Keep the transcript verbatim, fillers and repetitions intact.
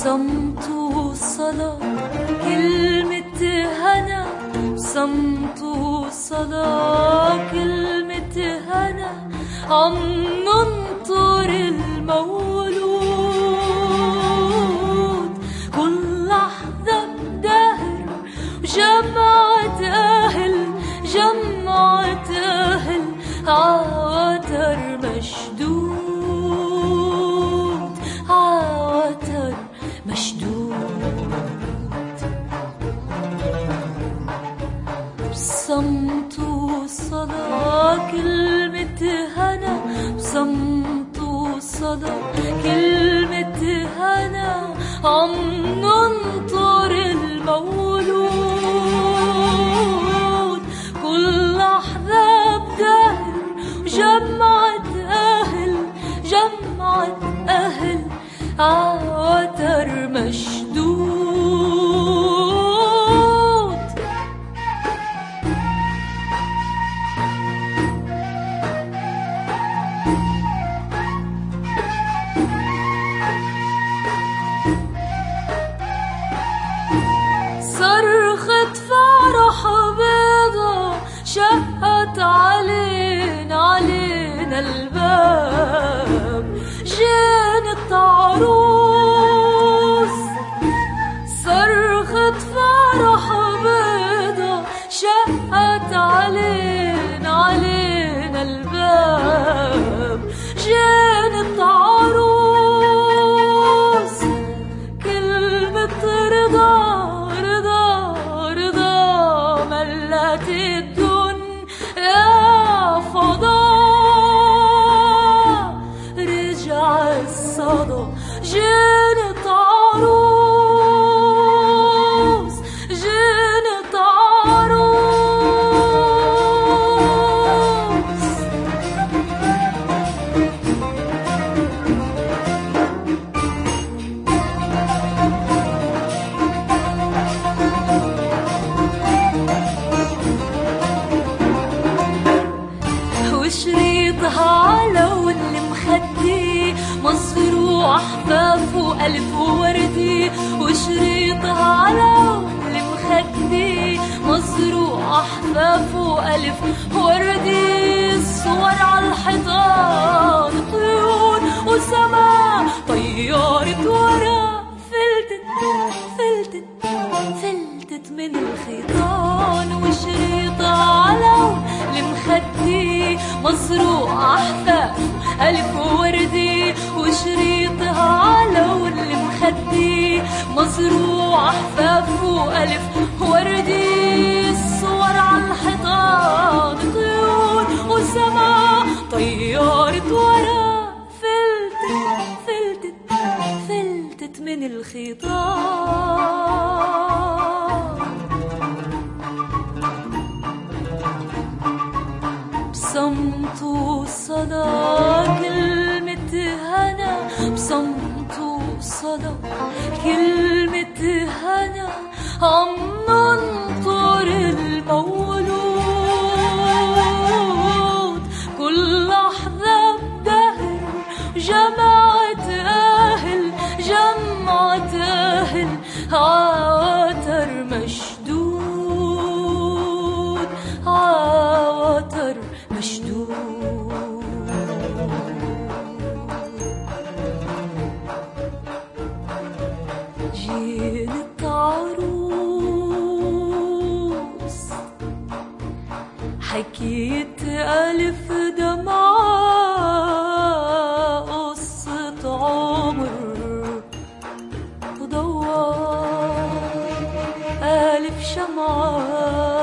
صمت وصلاة كلمة هنا، صمت وصلاة كلمة هنا، عم ننطر المولود. كل لحظة بدهر جمعة أهل، جمعة أهل عوتر مشدود، عوتر مشدود. بصمت وصلاة كلمة هنا، بصمت وصلاة كلمة هنا، عم ننطر المولود. كل لحظة بدهر جمعة أهل، جمعة أهل عوتر مشدود. صرخة فرح بيضا شقت علينا، علينا الباب، جانت عروس. صرخة فرح بيضا شقت علينا، علينا الباب، جانت عروس. كلمة رضا، رضا رضا ملت الدنيا فضاء. رجع الصدى جنت عروس، جنت عروس. وشريطها على والمخدي مصروع حفافه ألف وردي. وشريطها على والمخدي مصروع حفافه ألف وردي. الصور على الحيطان طيور وسماء، طيارة ورا فلتت، فلتت، فلتت من الخيطان. وشريطها على المخدي مزروع حفاف ألف وردي. وشريطها على المخدي مزروع حفاف ألف وردي. الصور على الحيطان طيور وسماء، طيارة ورا فلتت، فلتت، فلتت من الخيطان. بصمت وصلاة كلمة هنا، بصمت وصلاة كلمة هنا، عم ننطر المولود. كل لحظة بدهر جمعة أهل، جمعة أهل عوتر مشدود، عوتر مشدود. جيلة عروس حكيت ألف دمعة، قصة عمر ودوار ألف شمعة